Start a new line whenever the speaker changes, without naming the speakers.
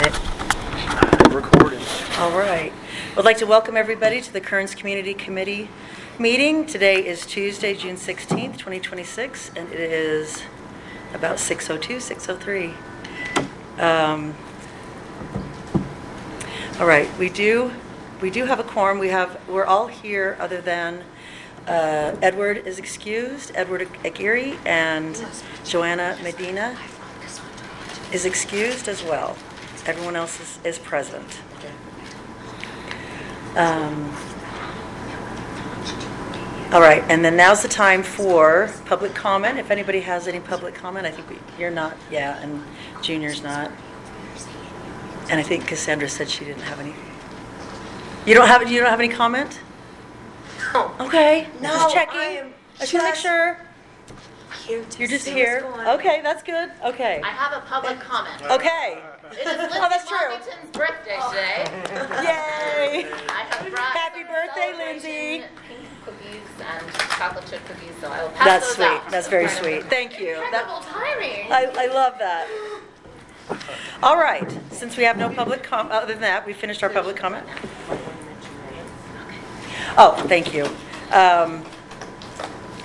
right.
Recording.
All right. I'd like to welcome everybody to the Kearns Community Committee meeting. Today is Tuesday, June 16th, 2026, and it is about 6:02, 6:03. All right. We do have a quorum. We're all here other than Edward is excused, Edward Aguirre, and Joanna Medina is excused as well. Everyone else is present. All right, and then now's the time for public comment. If anybody has any public comment, I think you're not, yeah, and Junior's not. And I think Cassandra said she didn't have any. You don't have any comment?
No.
Okay,
No,
just checking.
I am
I just want to make
just
sure.
Here to
You're just
see
here.
what's going on.
Okay, that's good. Okay.
I have a public comment.
Okay.
It is Lindsay
Oh, that's true.
Washington's birthday today.
Yay.
I have brought
Happy
some
birthday,
celebration
Lindsay.
Pink cookies and chocolate chip cookies, so I will pass
That's
those
sweet.
out.
That's very sweet. Thank you.
Incredible timing.
I love that. All right. Since we have no public comment, other than that, we finished our public comment. Oh, thank you.